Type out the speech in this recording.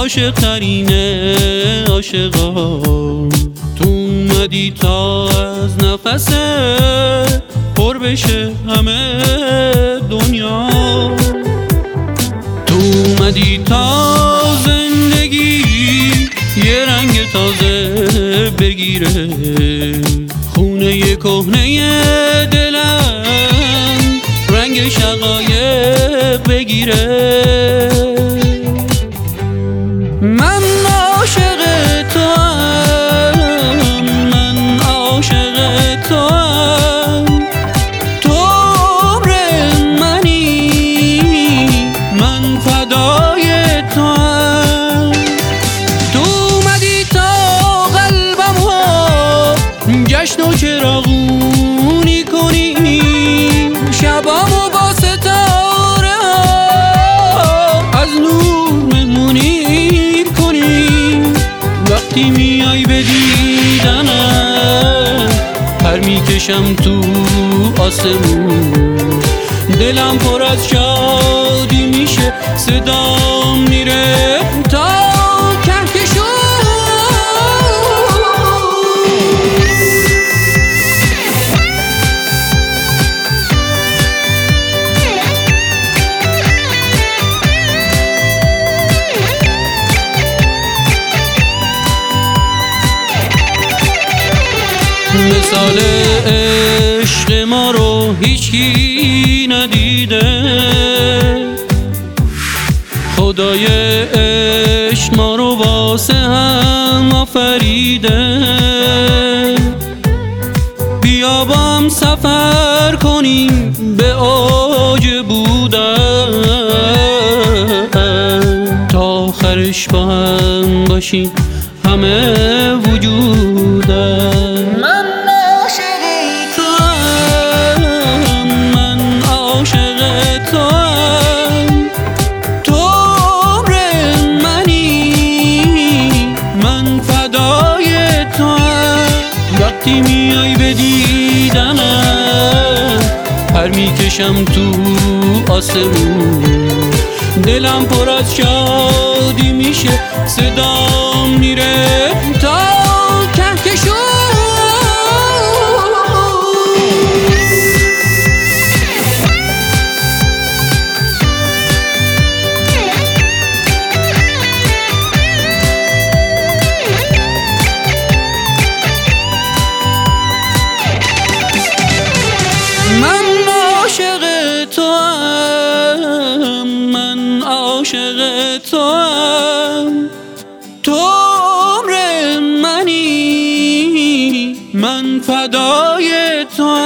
عاشق ترینه عاشقان، تو اومدی تا از نفس پر بشه همه دنیا، تو اومدی تا زندگی یه رنگ تازه بگیره، خونه کهنه دلم رنگ شقایق بگیره. من عاشق توام، من عاشق توام، تو عمر منی، من فدای توام، تو اومدی تا قلبمو جشن و چراغونی کنی، شبامو با ستاره از نور مهمونی کنی، وقتی میای به دیدنم پر میکشم تو آسمون، دلم پر از شادی میشه، صدام میره تا کهکشون. مثال عشق ما رو هیچکی ندیده، خدای عشق ما رو واسه هم آفریده، بیا با هم سفر کنیم به اوج بودن، تا آخرش با هم باشیم همه وجودن. من عاشق توام، من عاشق توام، تو عمر منی، من فدای توام، وقتی میای به دیدنم پر میکشم تو آسمون، دلم پر از شادی میشه، صدام میره تا کهکشون. من عاشق توام، من عاشق توام، تو عمر منی، من فدای توام.